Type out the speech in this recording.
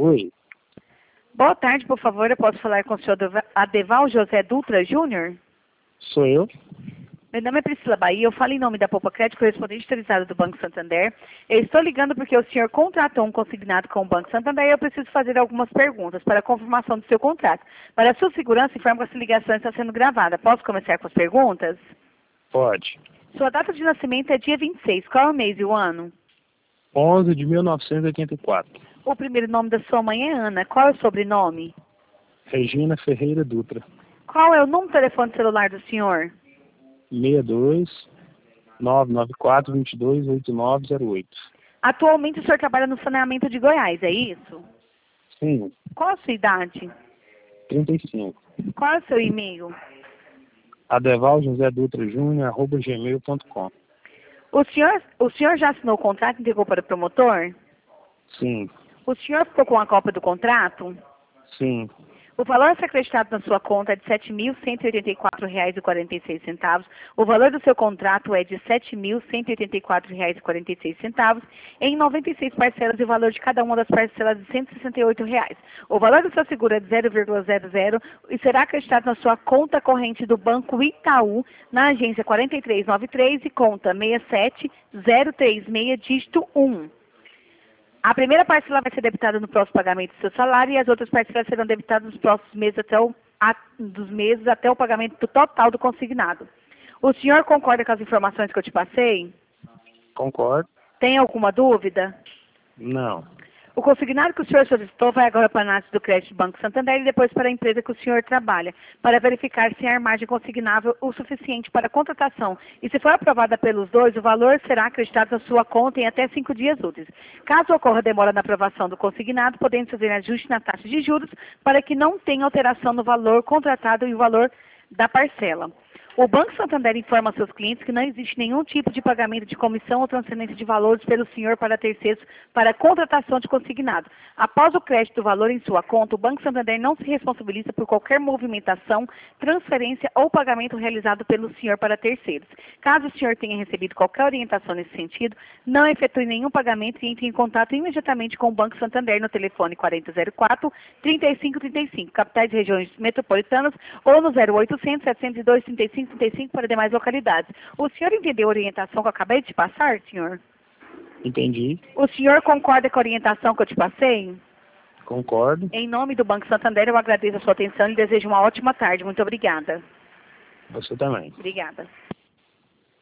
Oi, Boa tarde, por favor, eu posso falar com o senhor Adeval José Dutra Júnior? sou eu? Meu nome é Priscila Bahia, eu falo em nome da Poupa Crédito, correspondente autorizado do Banco Santander. Eu estou ligando porque o senhor contratou um consignado com o Banco Santander e eu preciso fazer algumas perguntas para a confirmação do seu contrato. Para a sua segurança, informo que essa ligação está sendo gravada. Posso começar com as perguntas? Pode. Sua data de nascimento é dia 26. Qual é o mês e o ano? 11 de 1984. O primeiro nome da sua mãe é Ana. Qual é o sobrenome? Regina Ferreira Dutra. Qual é o número de telefone celular do senhor? 62 994 22 8908. Atualmente o senhor trabalha no saneamento de Goiás, é isso? Sim, Qual a sua idade? 35. Qual é o seu e-mail? Adeval José Dutra Júnior, @gmail.com. O senhor já assinou o contrato e entregou para o promotor? Sim, O senhor ficou com a cópia do contrato? sim, O valor a ser acreditado na sua conta é de R$ 7.184,46. O valor do seu contrato é de R$ 7.184,46 em 96 parcelas e o valor de cada uma das parcelas de R$ 168. O valor do seu seguro é de 0,00 e será acreditado na sua conta corrente do Banco Itaú, na agência 4393 e conta 67036, dígito 1. A primeira parcela vai ser debitada no próximo pagamento do seu salário e as outras parcelas serão debitadas nos próximos meses até o pagamento do total do consignado. O senhor concorda com as informações que eu te passei? concordo. Tem alguma dúvida? Não, O consignado que o senhor solicitou vai agora para a análise do crédito do Banco Santander e depois para a empresa que o senhor trabalha, para verificar se há margem consignável o suficiente para a contratação. E se for aprovada pelos dois, o valor será acreditado na sua conta em até 5 dias úteis. Caso ocorra demora na aprovação do consignado, podemos fazer ajuste na taxa de juros para que não tenha alteração no valor contratado e o valor da parcela. O Banco Santander informa a seus clientes que não existe nenhum tipo de pagamento de comissão ou transferência de valores pelo senhor para terceiros para a contratação de consignado. Após o crédito do valor em sua conta, o Banco Santander não se responsabiliza por qualquer movimentação, transferência ou pagamento realizado pelo senhor para terceiros. Caso o senhor tenha recebido qualquer orientação nesse sentido, não efetue nenhum pagamento e entre em contato imediatamente com o Banco Santander no telefone 4004-3535, capitais e regiões metropolitanas, ou no 0800-702-3535 para demais localidades. O senhor entendeu a orientação que eu acabei de te passar, senhor? entendi. O senhor concorda com a orientação que eu te passei? Concordo. Em nome do Banco Santander, eu agradeço a sua atenção e desejo uma ótima tarde. Muito obrigada. Você também. Obrigada.